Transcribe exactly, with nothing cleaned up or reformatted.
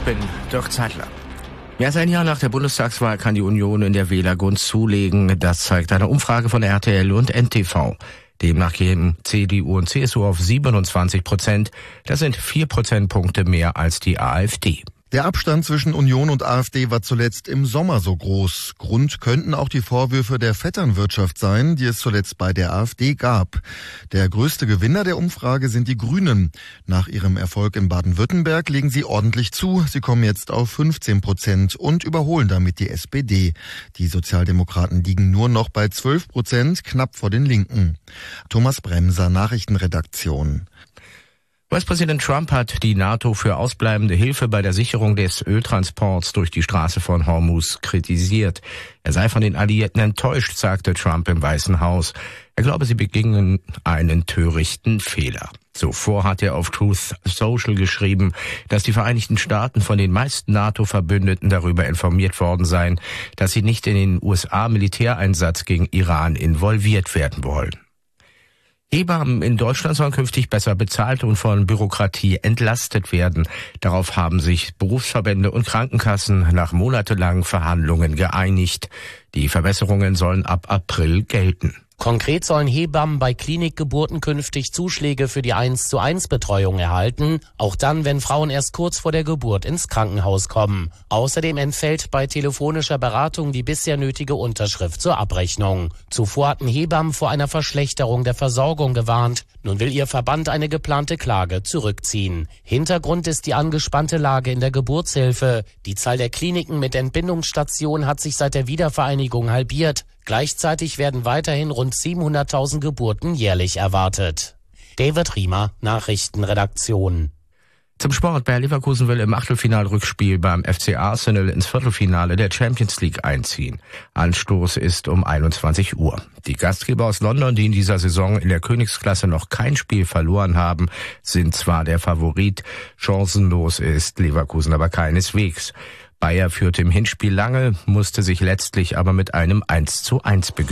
bin Dirk Zeitler. Mehr als ein Jahr nach der Bundestagswahl kann die Union in der Wählergunst zulegen. Das zeigt eine Umfrage von R T L und N T V. Demnach gehen C D U und C S U auf siebenundzwanzig Prozent. Das sind vier Prozentpunkte mehr als die AfD. Der Abstand zwischen Union und AfD war zuletzt im Sommer so groß. Grund könnten auch die Vorwürfe der Vetternwirtschaft sein, die es zuletzt bei der AfD gab. Der größte Gewinner der Umfrage sind die Grünen. Nach ihrem Erfolg in Baden-Württemberg legen sie ordentlich zu. Sie kommen jetzt auf fünfzehn Prozent und überholen damit die S P D. Die Sozialdemokraten liegen nur noch bei zwölf Prozent, knapp vor den Linken. Thomas Bremser, Nachrichtenredaktion. U S-Präsident Trump hat die NATO für ausbleibende Hilfe bei der Sicherung des Öltransports durch die Straße von Hormuz kritisiert. Er sei von den Alliierten enttäuscht, sagte Trump im Weißen Haus. Er glaube, sie begingen einen törichten Fehler. Zuvor hat er auf Truth Social geschrieben, dass die Vereinigten Staaten von den meisten NATO-Verbündeten darüber informiert worden seien, dass sie nicht in den U S A-Militäreinsatz gegen Iran involviert werden wollen. Hebammen in Deutschland sollen künftig besser bezahlt und von Bürokratie entlastet werden. Darauf haben sich Berufsverbände und Krankenkassen nach monatelangen Verhandlungen geeinigt. Die Verbesserungen sollen ab April gelten. Konkret sollen Hebammen bei Klinikgeburten künftig Zuschläge für die eins zu eins Betreuung erhalten, auch dann, wenn Frauen erst kurz vor der Geburt ins Krankenhaus kommen. Außerdem entfällt bei telefonischer Beratung die bisher nötige Unterschrift zur Abrechnung. Zuvor hatten Hebammen vor einer Verschlechterung der Versorgung gewarnt. Nun will ihr Verband eine geplante Klage zurückziehen. Hintergrund ist die angespannte Lage in der Geburtshilfe. Die Zahl der Kliniken mit Entbindungsstationen hat sich seit der Wiedervereinigung halbiert. Gleichzeitig werden weiterhin rund siebenhunderttausend Geburten jährlich erwartet. David Riemer, Nachrichtenredaktion. Zum Sport. Bayer Leverkusen will im Achtelfinalrückspiel beim F C Arsenal ins Viertelfinale der Champions League einziehen. Anstoß ist um einundzwanzig Uhr. Die Gastgeber aus London, die in dieser Saison in der Königsklasse noch kein Spiel verloren haben, sind zwar der Favorit. Chancenlos ist Leverkusen aber keineswegs. Bayer führte im Hinspiel lange, musste sich letztlich aber mit einem eins zu eins begnügen.